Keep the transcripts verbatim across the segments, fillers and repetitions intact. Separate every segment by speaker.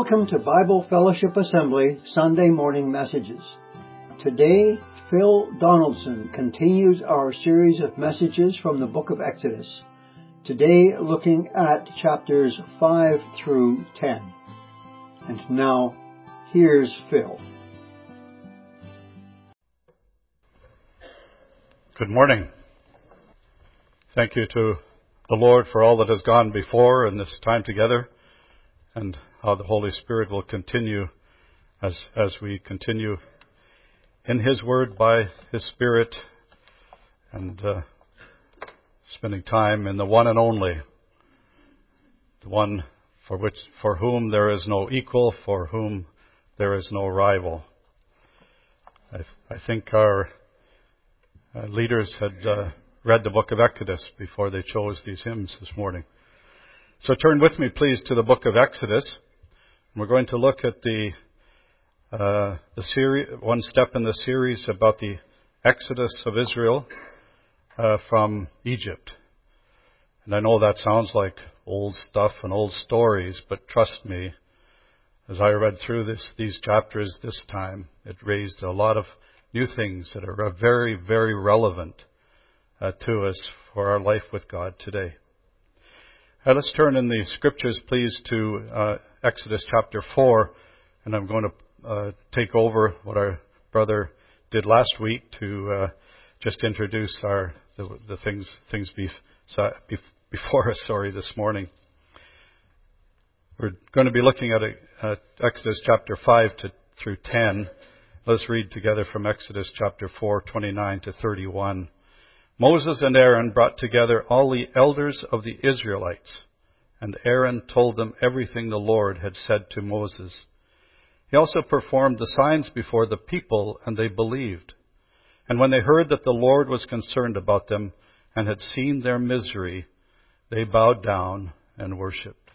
Speaker 1: Welcome to Bible Fellowship Assembly Sunday Morning Messages. Today, Phil Donaldson continues our series of messages from the book of Exodus. Today, looking at chapters five through ten. And now, here's Phil.
Speaker 2: Good morning. Thank you to the Lord for all that has gone before in this time together, and how the Holy Spirit will continue as as we continue in His Word by His Spirit, and uh, spending time in the one and only, the one for which for whom there is no equal, for whom there is no rival. I, I think our uh, leaders had uh, read the book of Exodus before they chose these hymns this morning. So turn with me, please, to the book of Exodus. We're going to look at the uh, the series, one step in the series about the Exodus of Israel uh, from Egypt. And I know that sounds like old stuff and old stories, but trust me, as I read through this these chapters this time, it raised a lot of new things that are very, very relevant uh, to us for our life with God today. Uh, let's turn in the scriptures, please, to uh, Exodus chapter four, and I'm going to uh, take over what our brother did last week to uh, just introduce our the, the things things be, before us. Sorry, this morning we're going to be looking at, a, at Exodus chapter five to through ten. Let's read together from Exodus chapter four, twenty-nine to thirty-one. Moses and Aaron brought together all the elders of the Israelites, and Aaron told them everything the Lord had said to Moses. He also performed the signs before the people, and they believed. And when they heard that the Lord was concerned about them and had seen their misery, they bowed down and worshipped.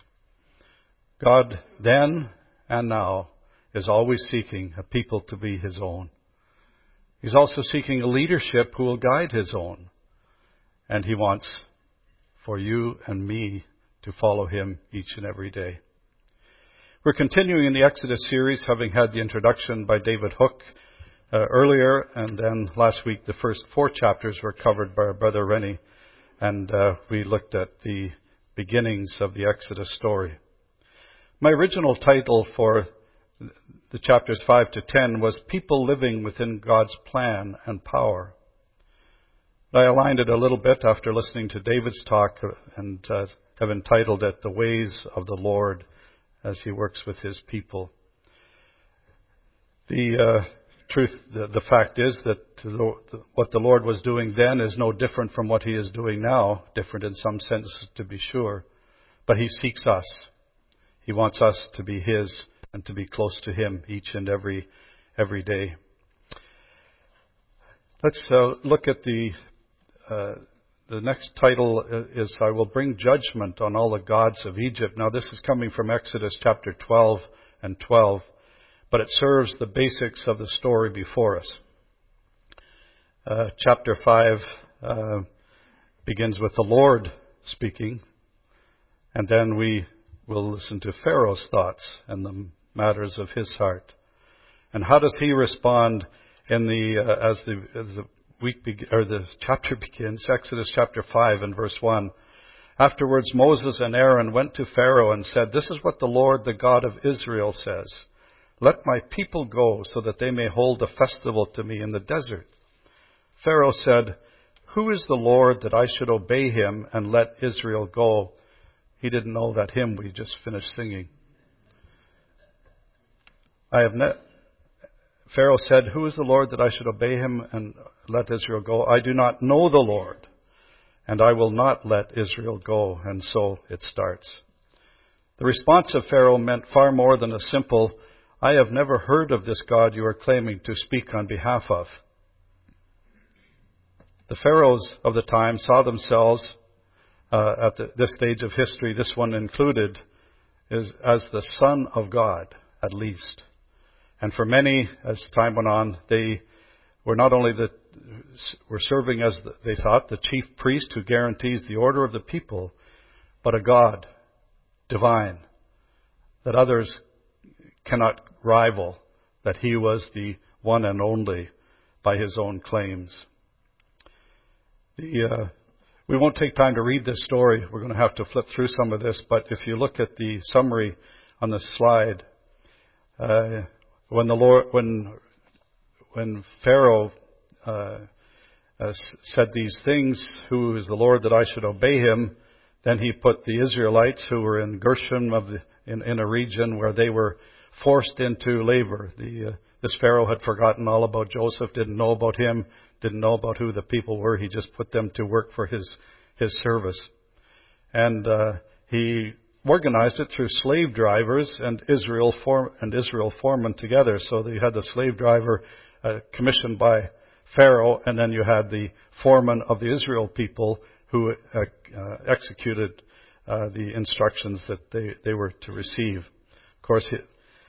Speaker 2: God then and now is always seeking a people to be His own. He's also seeking a leadership who will guide His own. And He wants for you and me to follow Him each and every day. We're continuing in the Exodus series, having had the introduction by David Hook uh, earlier, and then last week the first four chapters were covered by our brother Rennie, and uh, we looked at the beginnings of the Exodus story. My original title for the chapters five to ten was People Living Within God's Plan and Power. I aligned it a little bit after listening to David's talk and uh, have entitled it The Ways of the Lord as He Works with His People. The uh, truth, the, the fact is that the, what the Lord was doing then is no different from what He is doing now, different in some sense to be sure, but He seeks us. He wants us to be His and to be close to Him each and every every day. Let's uh, look at the uh, the next title is I Will Bring Judgment on All the Gods of Egypt. Now this is coming from Exodus chapter twelve and twelve, but it serves the basics of the story before us. Uh, chapter five uh, begins with the Lord speaking, and then we will listen to Pharaoh's thoughts and the matters of his heart. And how does he respond in the uh, as the as the week be, or the chapter begins? Exodus chapter five and verse one. Afterwards Moses and Aaron went to Pharaoh and said, "This is what the Lord, the God of Israel, says. Let my people go so that they may hold a festival to me in the desert." Pharaoh said, "Who is the Lord that I should obey Him and let Israel go?" He didn't know that hymn we just finished singing. I have ne- Pharaoh said, "Who is the Lord that I should obey Him and let Israel go? I do not know the Lord, and I will not let Israel go." And so it starts. The response of Pharaoh meant far more than a simple, "I have never heard of this God you are claiming to speak on behalf of." The pharaohs of the time saw themselves uh, at the, this stage of history, this one included, is as the Son of God, at least. And for many, as time went on, they were not only the were serving as the, they thought the chief priest who guarantees the order of the people, but a God divine that others cannot rival that he was the one and only by his own claims. The, uh, we won't take time to read this story. We're going to have to flip through some of this, but if you look at the summary on the slide, uh, when the Lord, when when Pharaoh uh, uh, said these things, "Who is the Lord that I should obey him?" Then he put the Israelites who were in Gershom of the, in, in a region where they were forced into labor. The, uh, this Pharaoh had forgotten all about Joseph, didn't know about him, didn't know about who the people were. He just put them to work for his his service, and uh, he organized it through slave drivers and Israel form and Israel foremen together. So they had the slave driver uh, commissioned by Pharaoh, and then you had the foreman of the Israel people who uh, uh, executed uh, the instructions that they, they were to receive. Of course, he,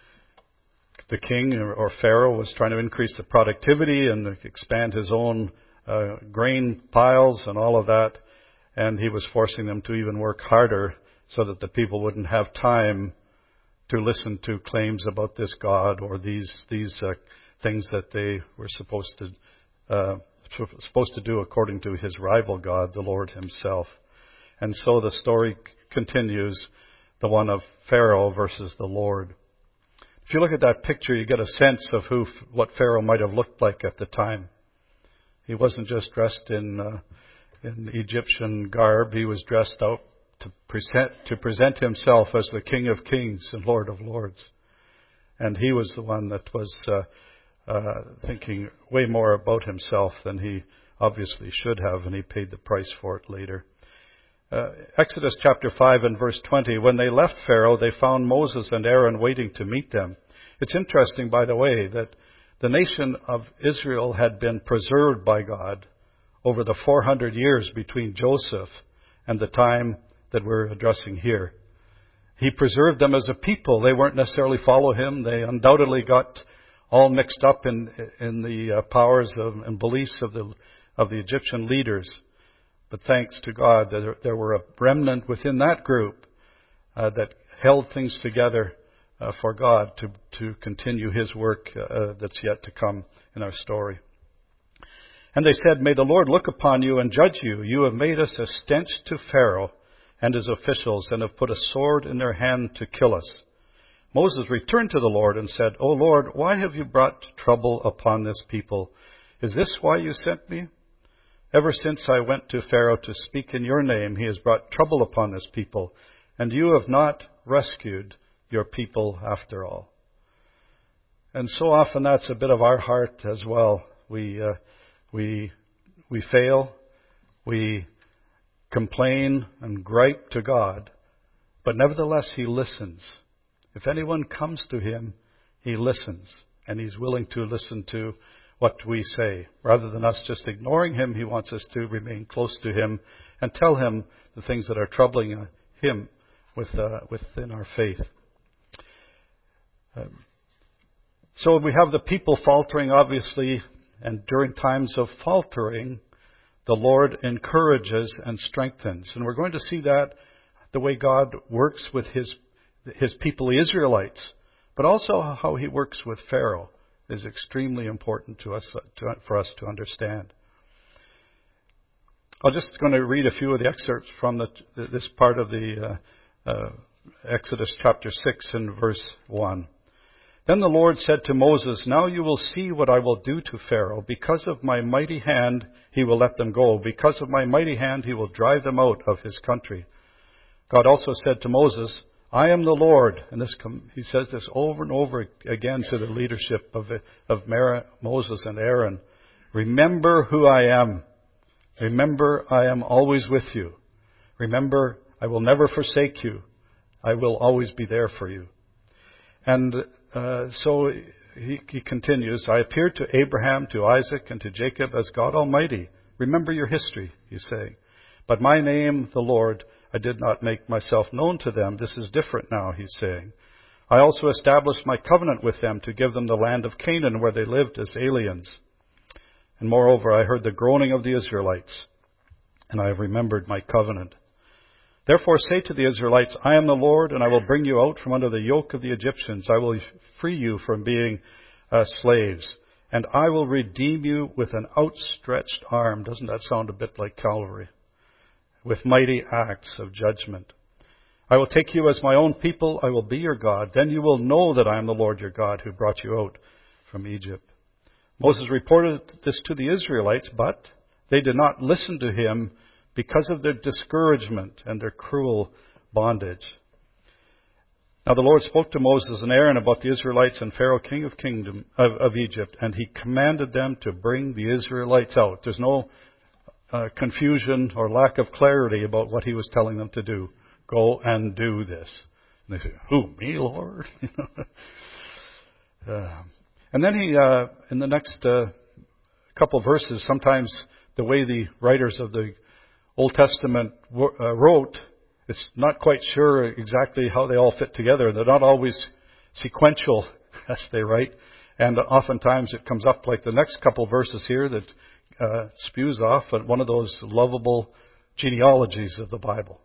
Speaker 2: the king or, or Pharaoh was trying to increase the productivity and expand his own uh, grain piles and all of that, and he was forcing them to even work harder so that the people wouldn't have time to listen to claims about this God or these these uh, things that they were supposed to uh, supposed to do according to his rival God, the Lord himself. And so the story c- continues, the one of Pharaoh versus the Lord. If you look at that picture, you get a sense of who, what Pharaoh might have looked like at the time. He wasn't just dressed in uh, in Egyptian garb. He was dressed out to present to present himself as the King of Kings and Lord of Lords. And he was the one that was uh, uh, thinking way more about himself than he obviously should have, and he paid the price for it later. Uh, Exodus chapter five and verse twenty, when they left Pharaoh, they found Moses and Aaron waiting to meet them. It's interesting, by the way, that the nation of Israel had been preserved by God over the four hundred years between Joseph and the time that we're addressing here. He preserved them as a people. They weren't necessarily follow him. They undoubtedly got all mixed up in in the uh, powers of, and beliefs of the of the Egyptian leaders. But thanks to God, there, there were a remnant within that group uh, that held things together uh, for God to to continue His work uh, that's yet to come in our story. And they said, "May the Lord look upon you and judge you. You have made us a stench to Pharaoh and his officials, and have put a sword in their hand to kill us." Moses returned to the Lord and said, "O Lord, why have you brought trouble upon this people? Is this why you sent me? Ever since I went to Pharaoh to speak in your name, he has brought trouble upon this people, and you have not rescued your people after all." And so often that's a bit of our heart as well. We uh, we we fail, we complain and gripe to God, but nevertheless He listens. If anyone comes to Him, He listens, and He's willing to listen to what we say. Rather than us just ignoring Him, He wants us to remain close to Him and tell Him the things that are troubling Him with, uh, within our faith. Um, so we have the people faltering, obviously, and during times of faltering, the Lord encourages and strengthens. And we're going to see that the way God works with His His people, the Israelites, but also how He works with Pharaoh is extremely important to us, to, for us to understand. I'm just going to read a few of the excerpts from the, this part of the uh, uh, Exodus chapter six and verse one. Then the Lord said to Moses, "Now you will see what I will do to Pharaoh. Because of my mighty hand, he will let them go. Because of my mighty hand, he will drive them out of his country." God also said to Moses, "I am the Lord." And this, he says this over and over again to the leadership of, of Moses and Aaron. "Remember who I am. Remember I am always with you. Remember I will never forsake you. I will always be there for you." And uh, so he, he continues, "I appeared to Abraham, to Isaac, and to Jacob as God Almighty. Remember your history," he's saying. "But my name, the Lord, I did not make myself known to them. This is different now," he's saying. "I also established my covenant with them to give them the land of Canaan where they lived as aliens. And moreover, I heard the groaning of the Israelites, and I have remembered my covenant." Therefore say to the Israelites, I am the Lord, and I will bring you out from under the yoke of the Egyptians. I will free you from being uh, slaves, and I will redeem you with an outstretched arm. Doesn't that sound a bit like Calvary? With mighty acts of judgment. I will take you as my own people. I will be your God. Then you will know that I am the Lord your God who brought you out from Egypt. Moses reported this to the Israelites, but they did not listen to him because of their discouragement and their cruel bondage. Now the Lord spoke to Moses and Aaron about the Israelites and Pharaoh, king of kingdom of, of Egypt, and he commanded them to bring the Israelites out. There's no uh, confusion or lack of clarity about what he was telling them to do. Go and do this. And they say, who, me, Lord? uh, and then he, uh, in the next uh, couple of verses, sometimes the way the writers of the Old Testament uh, wrote, it's not quite sure exactly how they all fit together. They're not always sequential as they write. And oftentimes it comes up like the next couple of verses here that uh, spews off at one of those lovable genealogies of the Bible.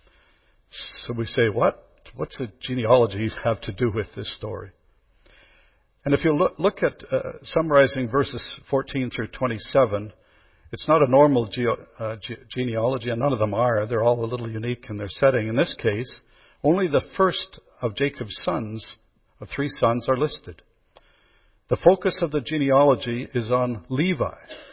Speaker 2: So we say, what? What's a genealogy have to do with this story? And if you look, look at uh, summarizing verses fourteen through twenty-seven, it's not a normal ge- uh, ge- genealogy, and none of them are. They're all a little unique in their setting. In this case, only the first of Jacob's sons, of three sons, are listed. The focus of the genealogy is on Levi.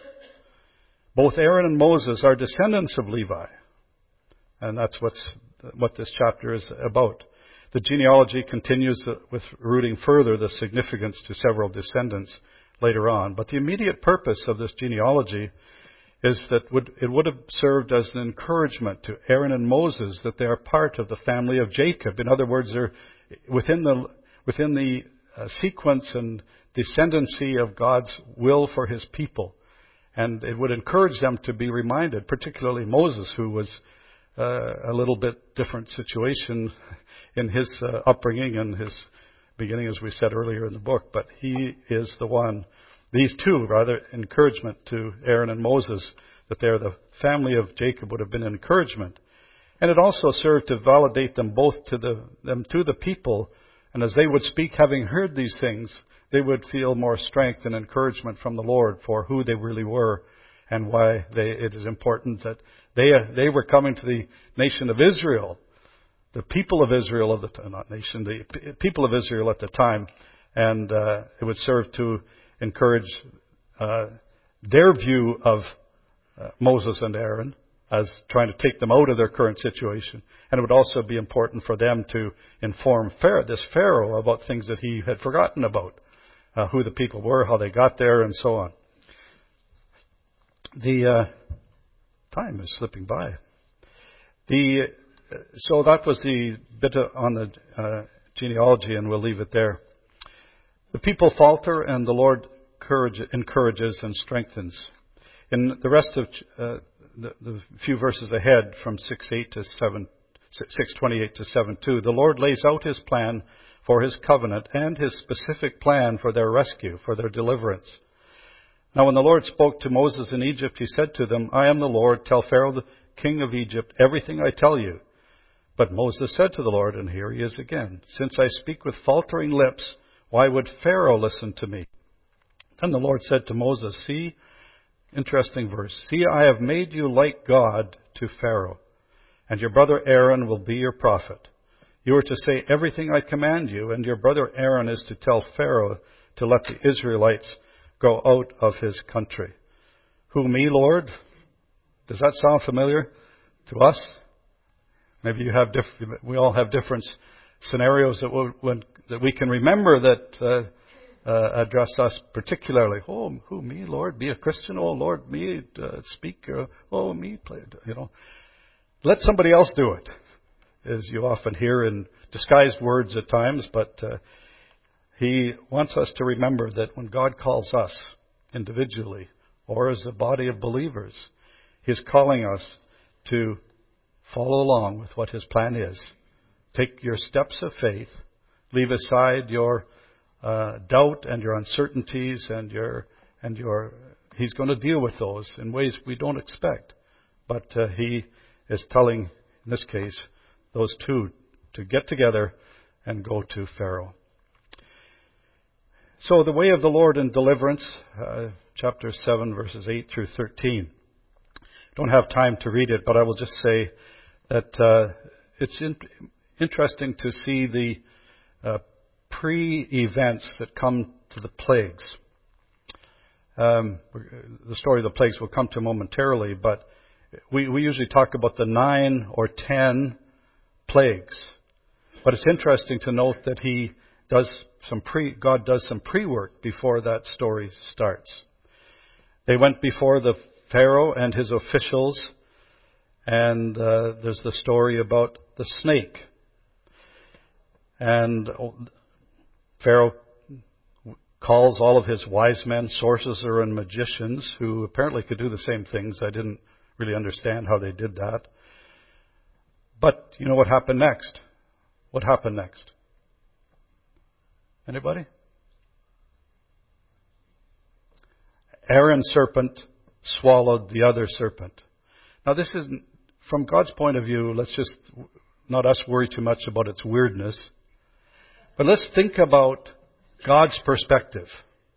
Speaker 2: Both Aaron and Moses are descendants of Levi. And that's what's, what this chapter is about. The genealogy continues with rooting further the significance to several descendants later on. But the immediate purpose of this genealogy is that would, it would have served as an encouragement to Aaron and Moses that they are part of the family of Jacob. In other words, they're within the, within the uh, sequence and descendancy of God's will for his people. And it would encourage them to be reminded, particularly Moses, who was uh, a little bit different situation in his uh, upbringing and his beginning, as we said earlier in the book. But he is the one, these two, rather, encouragement to Aaron and Moses, that they're the family of Jacob would have been an encouragement. And it also served to validate them both to the, them to the people. And as they would speak, having heard these things, they would feel more strength and encouragement from the Lord for who they really were and why they, it is important that they, they were coming to the nation of Israel, the people of Israel of the time, not nation, the people of Israel at the time. And uh, it would serve to encourage uh, their view of uh, Moses and Aaron as trying to take them out of their current situation. And it would also be important for them to inform Pharaoh, this Pharaoh about things that he had forgotten about. Uh, who the people were, how they got there, and so on. The uh, time is slipping by. The uh, so that was the bit on the uh, genealogy, and we'll leave it there. The people falter, and the Lord courage, encourages and strengthens. In the rest of uh, the, the few verses ahead, from six eight to seven, six twenty eight to seven two, the Lord lays out His plan for His covenant and His specific plan for their rescue, for their deliverance. Now when the Lord spoke to Moses in Egypt, He said to them, I am the Lord, tell Pharaoh the king of Egypt everything I tell you. But Moses said to the Lord, and here he is again, since I speak with faltering lips, why would Pharaoh listen to me? Then the Lord said to Moses, see, interesting verse, see, I have made you like God to Pharaoh, and your brother Aaron will be your prophet. You are to say everything I command you, and your brother Aaron is to tell Pharaoh to let the Israelites go out of his country. Who, me, Lord? Does that sound familiar to us? Maybe you have diff- we all have different scenarios that, we'll, when, that we can remember that uh, uh, address us particularly. Oh, who, me, Lord? Be a Christian? Oh, Lord, me, uh, speak. Uh, oh, me, play. You know, let somebody else do it. As you often hear in disguised words at times, but uh, He wants us to remember that when God calls us individually or as a body of believers, He's calling us to follow along with what His plan is. Take your steps of faith, leave aside your uh, doubt and your uncertainties and your and your. He's going to deal with those in ways we don't expect, but uh, He is telling in this case, those two to get together and go to Pharaoh. So the way of the Lord in deliverance, uh, chapter seven, verses eight through thirteen. Don't have time to read it, but I will just say that uh, it's in, interesting to see the uh, pre-events that come to the plagues. Um, the story of the plagues will come to momentarily, but we, we usually talk about the nine or ten plagues. But it's interesting to note that he does some pre, God does some pre-work before that story starts. They went before the Pharaoh and his officials, and uh, there's the story about the snake. And Pharaoh calls all of his wise men, sorcerers, and magicians, who apparently could do the same things. I didn't really understand how they did that. But you know what happened next? What happened next? Anybody? Aaron's serpent swallowed the other serpent. Now this isn't, from God's point of view, let's just not us worry too much about its weirdness, but let's think about God's perspective.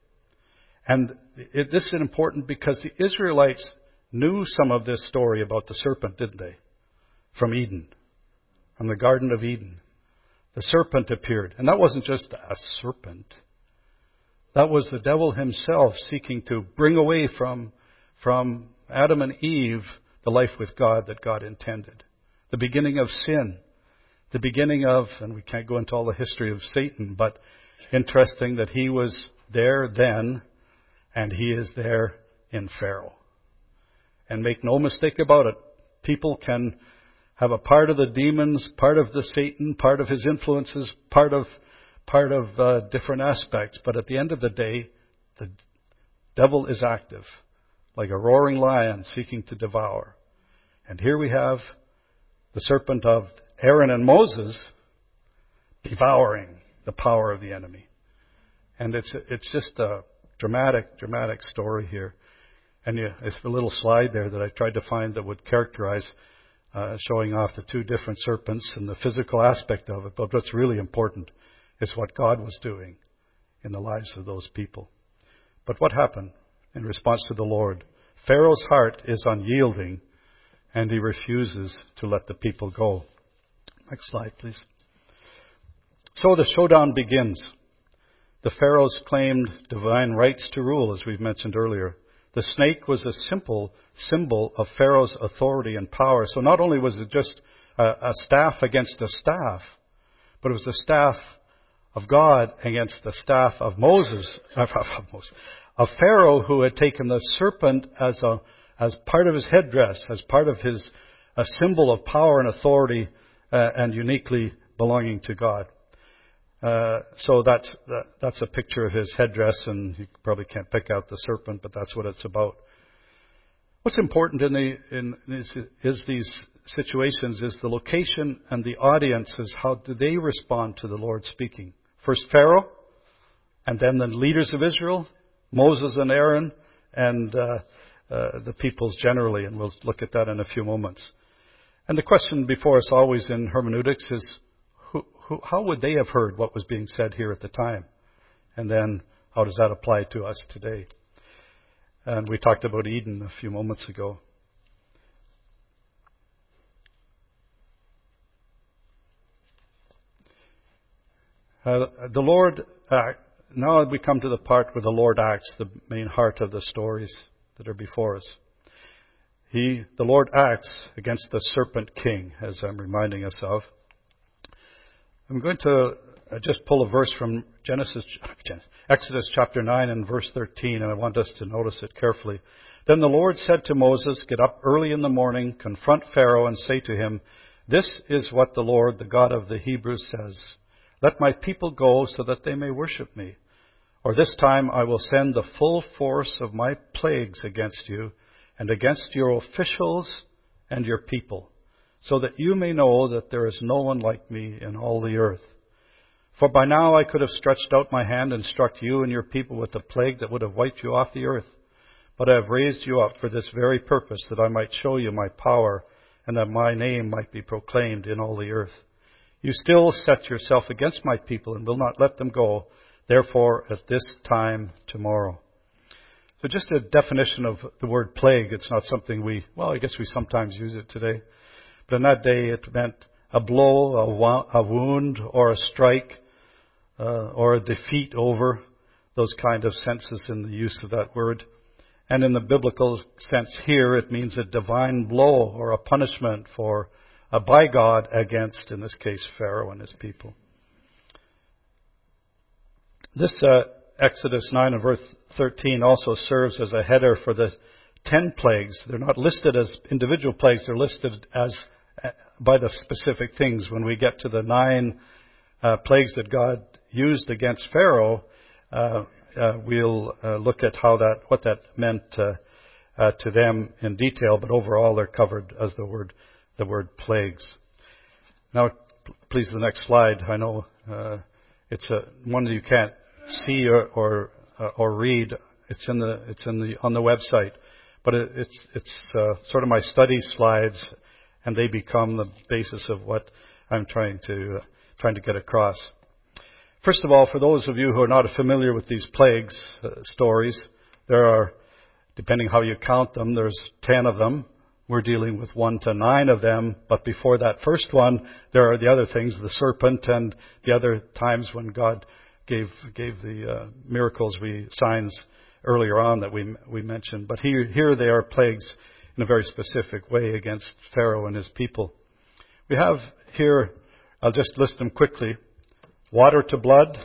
Speaker 2: And it, this is important because the Israelites knew some of this story about the serpent, didn't they? From Eden, from the Garden of Eden. The serpent appeared. And that wasn't just a serpent. That was the devil himself seeking to bring away from, from Adam and Eve the life with God that God intended. The beginning of sin. The beginning of, and we can't go into all the history of Satan, but interesting that he was there then, and he is there in Pharaoh. And make no mistake about it, people can have a part of the demons, part of the Satan, part of his influences, part of part of uh, different aspects. But at the end of the day, the devil is active, like a roaring lion seeking to devour. And here we have the serpent of Aaron and Moses devouring the power of the enemy. And it's it's just a dramatic, dramatic story here. And you, it's a little slide there that I tried to find that would characterize uh, showing off the two different serpents and the physical aspect of it. But what's really important is what God was doing in the lives of those people. But what happened in response to the Lord? Pharaoh's heart is unyielding, and he refuses to let the people go. Next slide, please. So the showdown begins. The pharaohs claimed divine rights to rule, as we've mentioned earlier. The snake was a simple symbol of Pharaoh's authority and power. So not only was it just a, a staff against a staff, but it was the staff of God against the staff of Moses, of, of, Moses, of Pharaoh, who had taken the serpent as a as part of his headdress, as part of his a symbol of power and authority, uh, and uniquely belonging to God. Uh, so that's that, that's a picture of his headdress, and you probably can't pick out the serpent, but that's what it's about. What's important in the in is, is these situations is the location and the audience. Is how do they respond to the Lord speaking? First Pharaoh, and then the leaders of Israel, Moses and Aaron, and uh, uh, the peoples generally, and we'll look at that in a few moments. And the question before us always in hermeneutics is, who, who, how would they have heard what was being said here at the time? And then how does that apply to us today? And we talked about Eden a few moments ago. Uh, the Lord, uh, now we come to the part where the Lord acts, the main heart of the stories that are before us. He, the Lord acts against the serpent king, as I'm reminding us of. I'm going to just pull a verse from Genesis, Exodus chapter nine and verse thirteen, and I want us to notice it carefully. Then the Lord said to Moses, "Get up early in the morning, confront Pharaoh, and say to him, 'This is what the Lord, the God of the Hebrews, says. Let my people go so that they may worship me. Or this time I will send the full force of my plagues against you and against your officials and your people, so that you may know that there is no one like me in all the earth. For by now I could have stretched out my hand and struck you and your people with a plague that would have wiped you off the earth. But I have raised you up for this very purpose, that I might show you my power and that my name might be proclaimed in all the earth. You still set yourself against my people and will not let them go. Therefore, at this time tomorrow. So just a definition of the word plague. It's not something we, well, I guess we sometimes use it today. But in that day, it meant a blow, a, wo- a wound, or a strike, uh, or a defeat over. Those kind of senses in the use of that word. And in the biblical sense here, it means a divine blow or a punishment for uh, by God against, in this case, Pharaoh and his people. This uh, Exodus nine and verse thirteen also serves as a header for the ten plagues. They're not listed as individual plagues. They're listed as uh, by the specific things. When we get to the nine uh, plagues that God used against Pharaoh, uh, uh, we'll uh, look at how that, what that meant uh, uh, to them in detail. But overall, they're covered as the word, the word plagues. Now, please, the next slide. I know uh, it's a one that you can't see or or, uh, or read. It's in the it's in the on the website, but it, it's it's uh, sort of my study slides, and they become the basis of what I'm trying to uh, trying to get across. First of all, for those of you who are not familiar with these plagues uh, stories, there are, depending how you count them, there's ten of them. We're dealing with one to nine of them, but before that first one, there are the other things, the serpent and the other times when God gave gave the uh, miracles, we signs earlier on that we we mentioned. But here here they are plagues in a very specific way against Pharaoh and his people. We have here, I'll just list them quickly. Water to blood.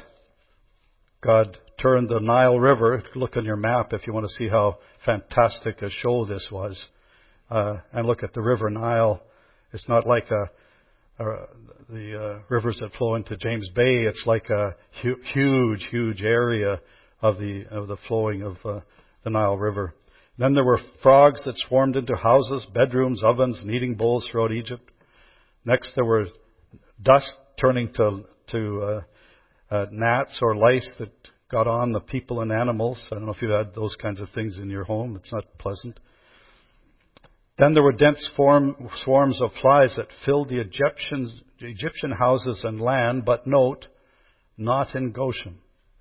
Speaker 2: God turned the Nile River. Look on your map if you want to see how fantastic a show this was. Uh, and look at the River Nile. It's not like a, a, the uh, rivers that flow into James Bay. It's like a hu- huge, huge area of the of the flowing of uh, the Nile River. Then there were frogs that swarmed into houses, bedrooms, ovens, and eating bowls throughout Egypt. Next, there was dust turning to to uh, uh, gnats or lice that got on the people and animals. I don't know if you had those kinds of things in your home. It's not pleasant. Then there were dense form, swarms of flies that filled the Egyptians, Egyptian houses and land, but note, not in Goshen.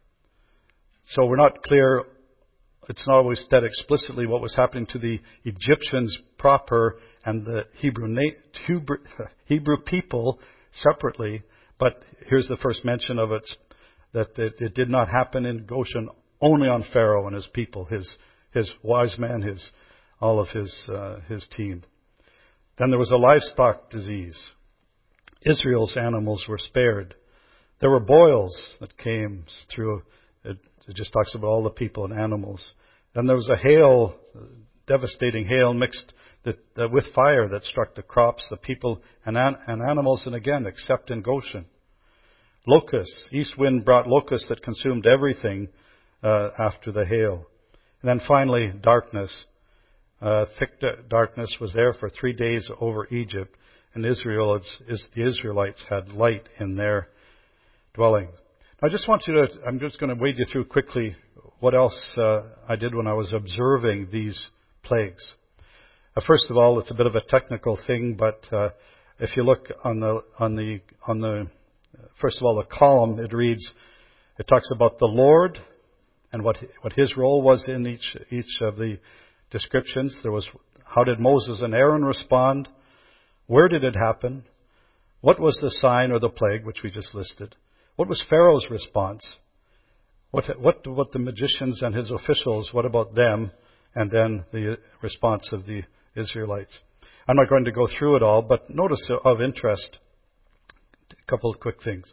Speaker 2: So we're not clear, it's not always said explicitly what was happening to the Egyptians proper and the Hebrew, Hebrew, Hebrew people separately, but here's the first mention of it, that it, it did not happen in Goshen, only on Pharaoh and his people, his his wise men, his all of his uh, his team. Then there was a livestock disease. Israel's animals were spared. There were boils that came through. It, it just talks about all the people and animals. Then there was a hail, devastating hail mixed that, uh, with fire that struck the crops, the people, and, an, and animals, and again, except in Goshen. Locusts. East wind brought locusts that consumed everything uh, after the hail. And then finally, darkness. Uh, thick d- darkness was there for three days over Egypt, and Israel, is, is, the Israelites had light in their dwelling. I just want you to, I'm just going to wade you through quickly what else uh, I did when I was observing these plagues. Uh, first of all, it's a bit of a technical thing, but uh, if you look on the on the on the first of all the column, it reads, it talks about the Lord and what what His role was in each each of the descriptions. There was, how did Moses and Aaron respond? Where did it happen? What was the sign or the plague, which we just listed? What was Pharaoh's response? What what what the magicians and his officials? What about them? And then the response of the Israelites. I'm not going to go through it all, but notice of interest, a couple of quick things.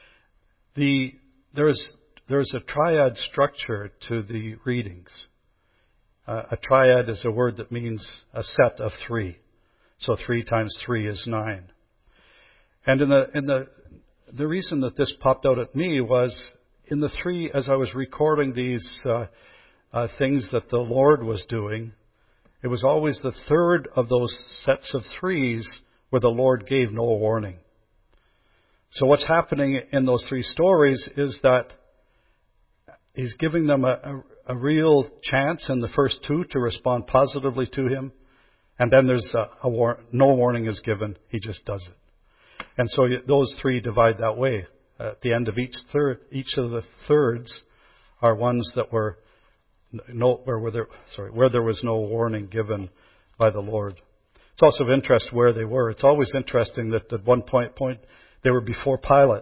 Speaker 2: The there's there's a triad structure to the readings. Uh, a triad is a word that means a set of three. So three times three is nine. And in the in the the reason that this popped out at me was in the three, as I was recording these uh, uh, things that the Lord was doing, it was always the third of those sets of threes where the Lord gave no warning. So what's happening in those three stories is that He's giving them a, a, a real chance in the first two to respond positively to Him. And then there's a, a war, no warning is given. He just does it. And so those three divide that way. At the end of each third, each of the thirds are ones that were no, where were there, sorry, where there was no warning given by the Lord. It's also of interest where they were. It's always interesting that at one point, point they were before Pilate.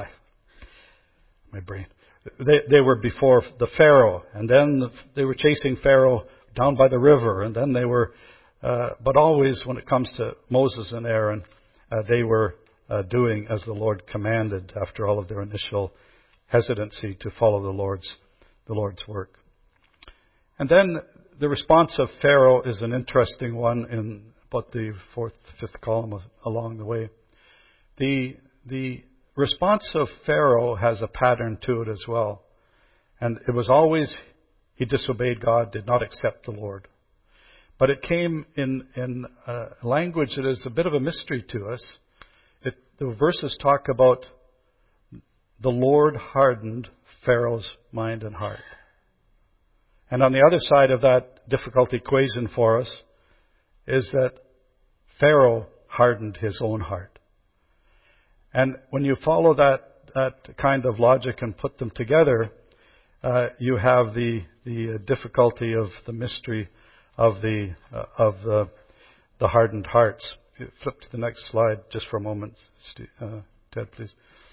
Speaker 2: My brain. They, they were before the Pharaoh, and then they were chasing Pharaoh down by the river, and then they were, uh, but always when it comes to Moses and Aaron, uh, they were uh, doing as the Lord commanded after all of their initial hesitancy to follow the Lord's, the Lord's work. And then the response of Pharaoh is an interesting one in about the fourth, fifth column along the way. The, the response of Pharaoh has a pattern to it as well. And it was always, he disobeyed God, did not accept the Lord. But it came in, in a language that is a bit of a mystery to us. It, the verses talk about the Lord hardened Pharaoh's mind and heart. And on the other side of that difficult equation for us is that Pharaoh hardened his own heart. And when you follow that, that kind of logic and put them together, uh, you have the, the difficulty of the mystery of the, uh, of the, the hardened hearts. If you flip to the next slide just for a moment, Steve, uh, Ted, please.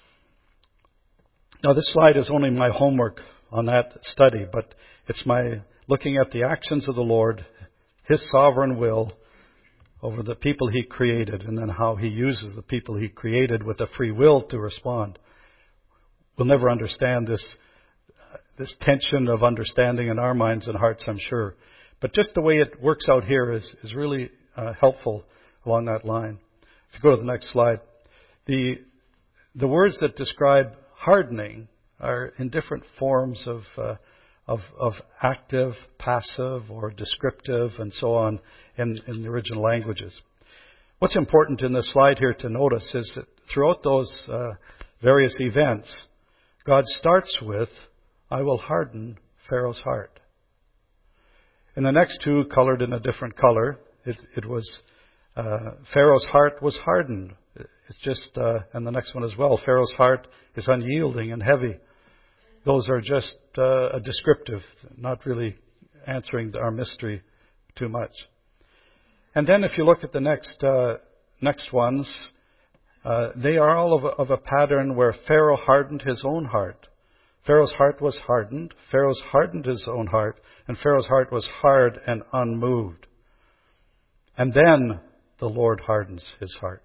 Speaker 2: Now, this slide is only my homework on that study, but it's my looking at the actions of the Lord, His sovereign will over the people He created, and then how He uses the people He created with a free will to respond. We'll never understand this, uh, this tension of understanding in our minds and hearts, I'm sure. But just the way it works out here is, is really uh, helpful along that line. If you go to the next slide, the the words that describe hardening are in different forms of uh, of, of active, passive, or descriptive, and so on in, in the original languages. What's important in this slide here to notice is that throughout those uh, various events, God starts with, "I will harden Pharaoh's heart." In the next two, colored in a different color, it, it was uh, Pharaoh's heart was hardened. It's just, uh, and the next one as well, Pharaoh's heart is unyielding and heavy. Those are just uh, a descriptive, not really answering our mystery too much. And then if you look at the next uh, next ones, uh, they are all of a, of a pattern where Pharaoh hardened his own heart. Pharaoh's heart was hardened. Pharaoh's hardened his own heart, and Pharaoh's heart was hard and unmoved. And then the Lord hardens his heart.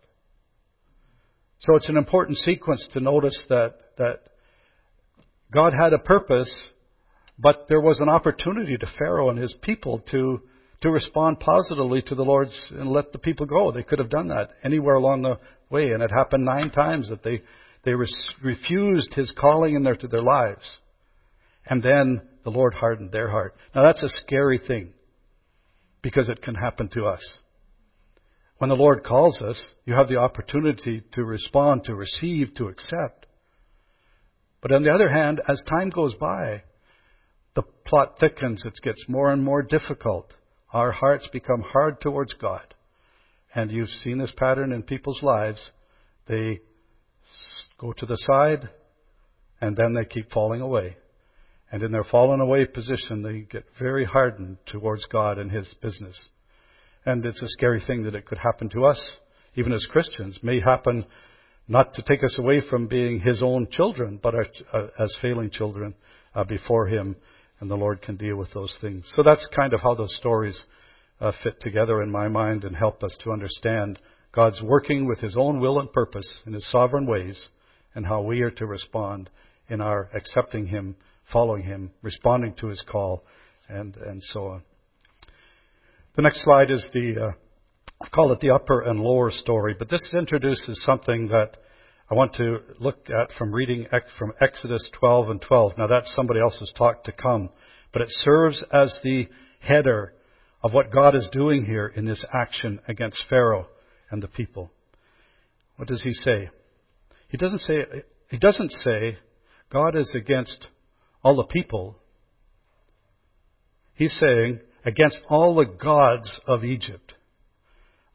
Speaker 2: So it's an important sequence to notice that that God had a purpose, but there was an opportunity to Pharaoh and his people to to respond positively to the Lord's and let the people go. They could have done that anywhere along the way, and it happened nine times that they they res- refused His calling in their to their lives, and then the Lord hardened their heart. Now that's a scary thing because it can happen to us. When the Lord calls us, you have the opportunity to respond, to receive, to accept. But on the other hand, as time goes by, the plot thickens. It gets more and more difficult. Our hearts become hard towards God. And you've seen this pattern in people's lives. They go to the side, and then they keep falling away. And in their fallen away position, they get very hardened towards God and His business. And it's a scary thing that it could happen to us, even as Christians. It may happen not to take us away from being His own children, but our, uh, as failing children uh, before Him, and the Lord can deal with those things. So that's kind of how those stories uh, fit together in my mind and help us to understand God's working with His own will and purpose in His sovereign ways, and how we are to respond in our accepting Him, following Him, responding to His call, and, and so on. The next slide is the, uh, I call it the upper and lower story, but this introduces something that I want to look at from reading from Exodus twelve and twelve. Now that's somebody else's talk to come, but it serves as the header of what God is doing here in this action against Pharaoh and the people. What does he say? He doesn't say, he doesn't say God is against all the people. He's saying against all the gods of Egypt.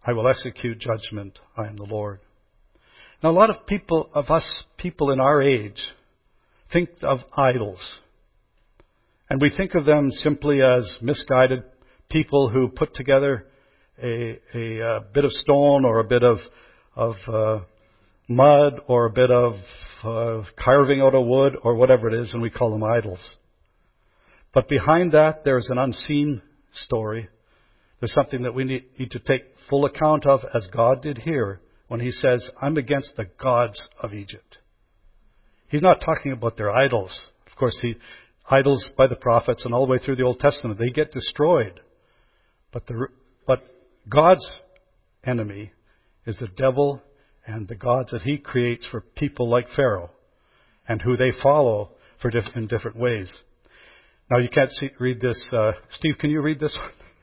Speaker 2: I will execute judgment. I am the Lord. Now, a lot of people, of us people in our age, think of idols. And we think of them simply as misguided people who put together a, a, a bit of stone or a bit of, of uh, mud or a bit of uh, carving out of wood or whatever it is, and we call them idols. But behind that, there's an unseen story. There's something that we need, need to take full account of, as God did here when He says, I'm against the gods of Egypt. He's not talking about their idols. Of course, he, idols by the prophets and all the way through the Old Testament, they get destroyed. But the, but God's enemy is the devil and the gods that he creates for people like Pharaoh and who they follow for diff- in different ways. Now, you can't see, read this. Uh, Steve, can you read this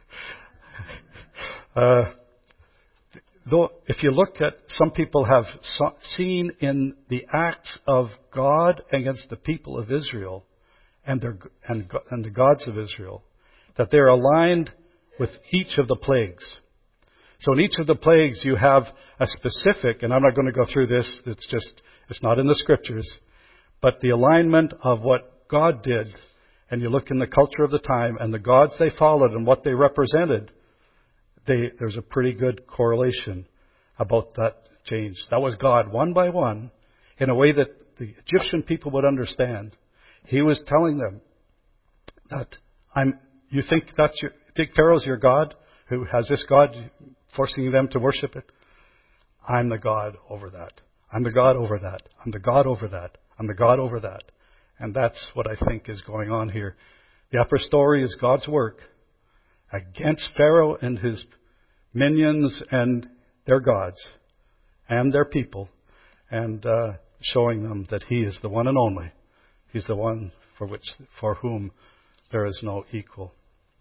Speaker 2: one? uh, though, if you look at, some people have so, seen in the acts of God against the people of Israel and, their, and, and the gods of Israel, that they're aligned with each of the plagues. So in each of the plagues you have a specific, and I'm not going to go through this, it's just, it's not in the scriptures, but the alignment of what God did, and you look in the culture of the time and the gods they followed and what they represented, they, there's a pretty good correlation about that change. That was God, one by one, in a way that the Egyptian people would understand. He was telling them that I'm, you think that's your, think Pharaoh's your God, who has this God forcing them to worship it? I'm the God over that. I'm the God over that. I'm the God over that. I'm the God over that. And that's what I think is going on here. The upper story is God's work against Pharaoh and his minions and their gods and their people, and uh, showing them that He is the one and only. He's the one for which, for whom there is no equal.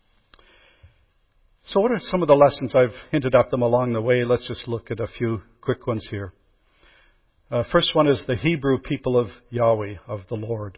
Speaker 2: So what are some of the lessons? I've hinted at them along the way. Let's just look at a few quick ones here. Uh, first one is the Hebrew people of Yahweh, of the Lord.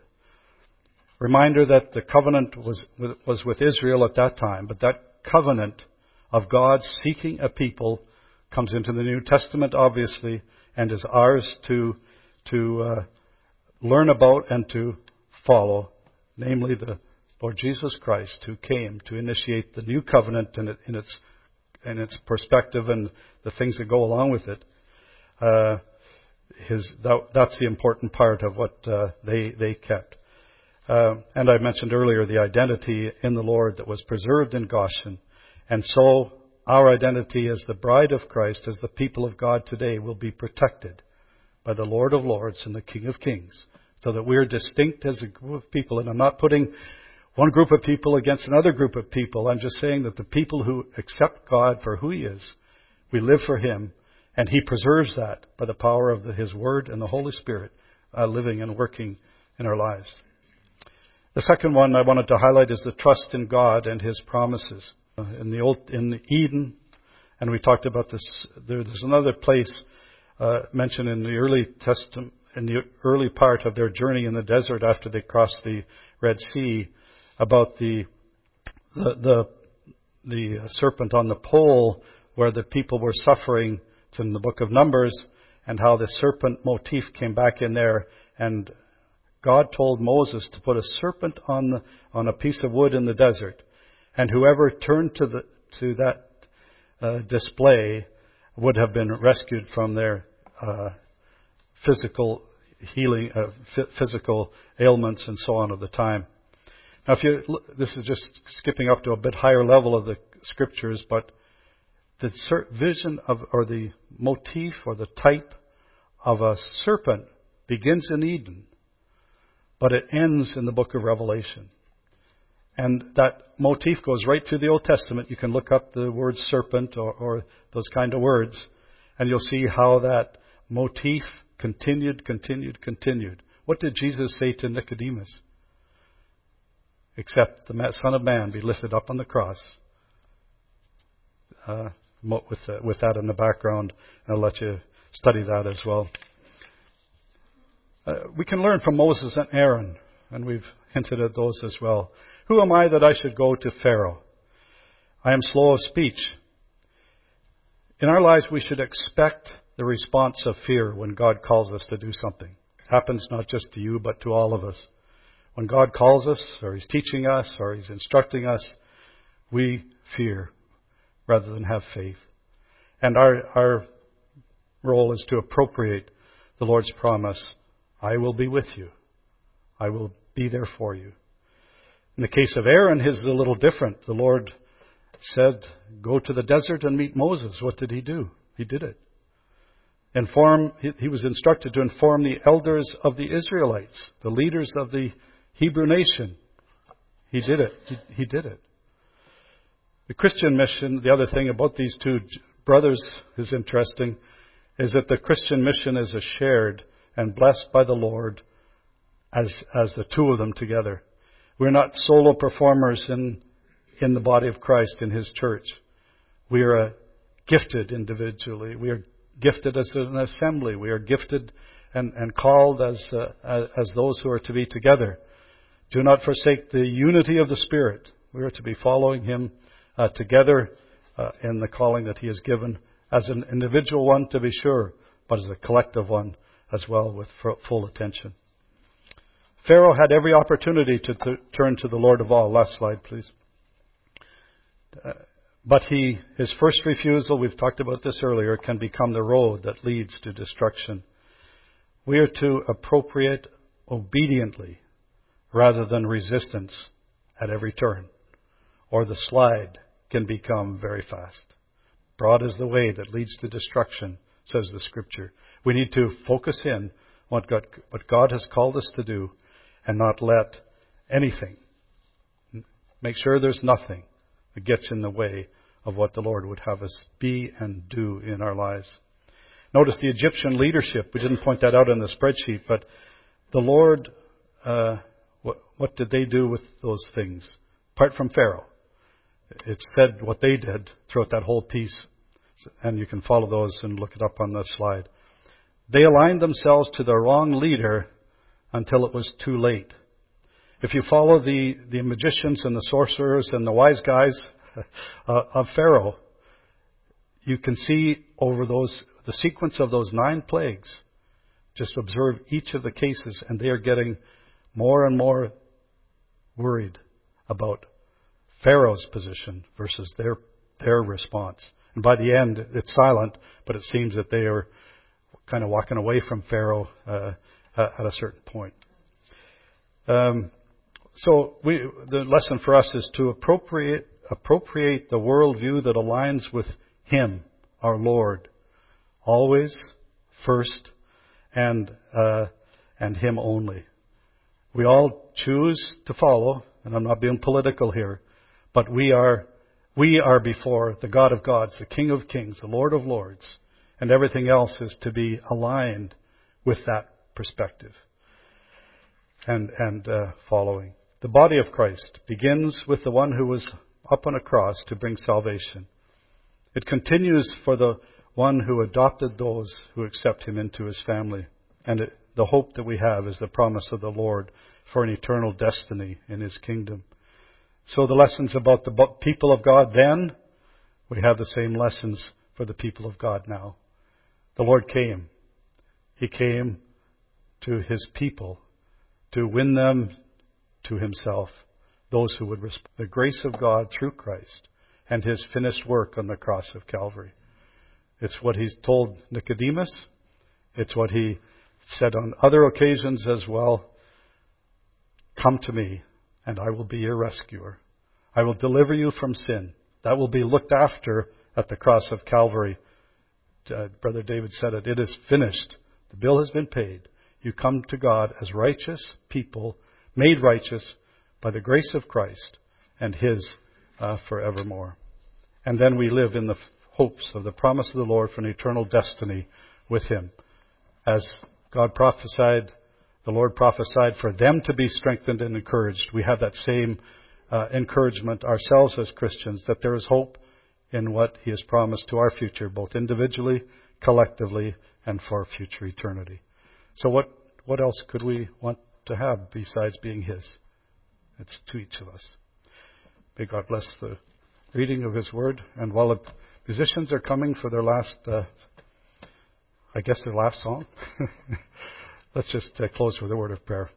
Speaker 2: Reminder that the covenant was was with Israel at that time, but that covenant of God seeking a people comes into the New Testament, obviously, and is ours to to uh, learn about and to follow, namely the Lord Jesus Christ, who came to initiate the new covenant in, it, in its in its perspective and the things that go along with it. Uh, his that, that's the important part of what uh, they they kept. Uh, and I mentioned earlier the identity in the Lord that was preserved in Goshen. And so our identity as the bride of Christ, as the people of God today, will be protected by the Lord of Lords and the King of Kings, so that we're distinct as a group of people. And I'm not putting one group of people against another group of people. I'm just saying that the people who accept God for who He is, we live for Him, and He preserves that by the power of the, His Word and the Holy Spirit uh, living and working in our lives. The second one I wanted to highlight is the trust in God and His promises. Uh, in the old, in Eden, and we talked about this. There, there's another place uh, mentioned in the early Testament, in the early part of their journey in the desert after they crossed the Red Sea, about the the the, the serpent on the pole where the people were suffering. It's in the book of Numbers, and how the serpent motif came back in there, and God told Moses to put a serpent on the, on a piece of wood in the desert, and whoever turned to the to that uh, display would have been rescued from their uh, physical healing, uh, f- physical ailments, and so on of the time. Now, if you look, this is just skipping up to a bit higher level of the scriptures, but the vision of, or the motif or the type of a serpent begins in Eden, but it ends in the book of Revelation. And that motif goes right through the Old Testament. You can look up the word serpent or, or those kind of words, and you'll see how that motif continued, continued, continued. What did Jesus say to Nicodemus? Except the Son of Man be lifted up on the cross. Uh, with, uh, with that in the background, I'll let you study that as well. Uh, we can learn from Moses and Aaron, and we've hinted at those as well. Who am I that I should go to Pharaoh? I am slow of speech. In our lives, we should expect the response of fear when God calls us to do something. It happens not just to you, but to all of us. When God calls us, or He's teaching us, or He's instructing us, we fear rather than have faith. And our, our role is to appropriate the Lord's promise, I will be with you. I will be there for you. In the case of Aaron, his is a little different. The Lord said, go to the desert and meet Moses. What did he do? He did it. Inform, he was instructed to inform the elders of the Israelites, the leaders of the Hebrew nation. He did it. He, he did it. The Christian mission, the other thing about these two brothers is interesting, is that the Christian mission is a shared and blessed by the Lord as, as the two of them together. We're not solo performers in in the body of Christ, in His church. We are uh, gifted individually. We are gifted as an assembly. We are gifted and, and called as, uh, as as those who are to be together. Do not forsake the unity of the Spirit. We are to be following Him uh, together uh, in the calling that He has given, as an individual one to be sure, but as a collective one as well, with full attention. Pharaoh had every opportunity to, to turn to the Lord of all. Last slide, please. Uh, but he, his first refusal, we've talked about this earlier, can become the road that leads to destruction. We are to appropriate obediently rather than resistance at every turn, or the slide can become very fast. Broad is the way that leads to destruction, says the Scripture. We need to focus in what God, what God has called us to do and not let anything, make sure there's nothing that gets in the way of what the Lord would have us be and do in our lives. Notice the Egyptian leadership. We didn't point that out in the spreadsheet, but the Lord, uh, what, what did they do with those things? Apart from Pharaoh. It said what they did throughout that whole piece, and you can follow those and look it up on the slide. They aligned themselves to the wrong leader until it was too late. If you follow the, the magicians and the sorcerers and the wise guys uh, of Pharaoh, you can see over those the sequence of those nine plagues. Just observe each of the cases, and they are getting more and more worried about Pharaoh's position versus their their response. And by the end, it's silent, but it seems that they are kind of walking away from Pharaoh uh, at a certain point. Um, So we, the lesson for us is to appropriate appropriate the worldview that aligns with Him, our Lord, always, first, and uh, and Him only. We all choose to follow, and I'm not being political here, but we are we are before the God of gods, the King of kings, the Lord of lords, and everything else is to be aligned with that perspective and and uh, following. The body of Christ begins with the one who was up on a cross to bring salvation. It continues for the one who adopted those who accept Him into His family. And it, the hope that we have is the promise of the Lord for an eternal destiny in His kingdom. So the lessons about the people of God then, we have the same lessons for the people of God now. The Lord came. He came to His people to win them to Himself, those who would respond. The grace of God through Christ and His finished work on the cross of Calvary. It's what He's told Nicodemus. It's what He said on other occasions as well. Come to me, and I will be your rescuer. I will deliver you from sin. That will be looked after at the cross of Calvary. Uh, Brother David said it. It is finished. The bill has been paid. You come to God as righteous people, made righteous by the grace of Christ and His uh, forevermore. And then we live in the hopes of the promise of the Lord for an eternal destiny with Him. As God prophesied, the Lord prophesied for them to be strengthened and encouraged. We have that same uh, encouragement ourselves as Christians, that there is hope in what He has promised to our future, both individually, collectively, and for future eternity. So what, what else could we want to have besides being His? It's to each of us. May God bless the reading of His Word. And while it, musicians are coming for their last, uh, I guess their last song. Let's just uh, close with a word of prayer.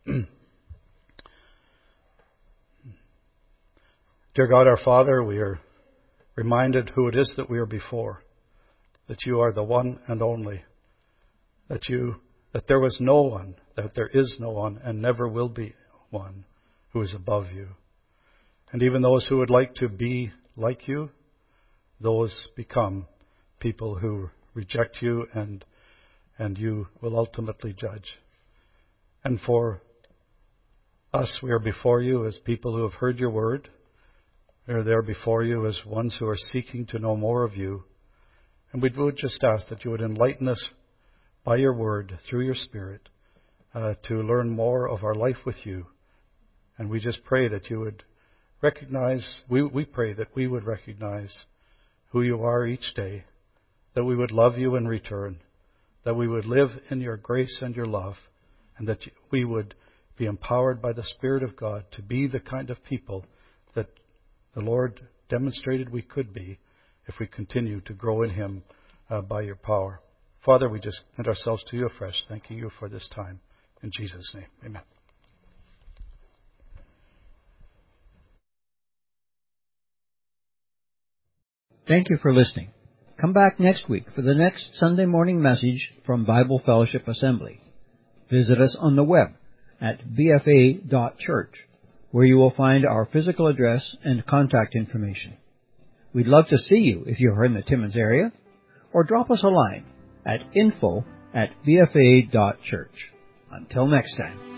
Speaker 2: Dear God, our Father, we are reminded who it is that we are before, that you are the one and only, that you, that there was no one, that there is no one, and never will be one who is above you. And even those who would like to be like you, those become people who reject you, and and you will ultimately judge. And for us, we are before you as people who have heard your word. We are there before you as ones who are seeking to know more of you. And we would just ask that you would enlighten us by your word, through your Spirit, uh, to learn more of our life with you. And we just pray that you would recognize, we, we pray that we would recognize who you are each day, that we would love you in return, that we would live in your grace and your love, and that we would be empowered by the Spirit of God to be the kind of people that the Lord demonstrated we could be if we continue to grow in him uh, by your power. Father, we just commit ourselves to you afresh, thanking you for this time. In Jesus' name, amen.
Speaker 1: Thank you for listening. Come back next week for the next Sunday morning message from Bible Fellowship Assembly. Visit us on the web at b f a dot church, where you will find our physical address and contact information. We'd love to see you if you're in the Timmins area, or drop us a line at info at b f a dot church. Until next time.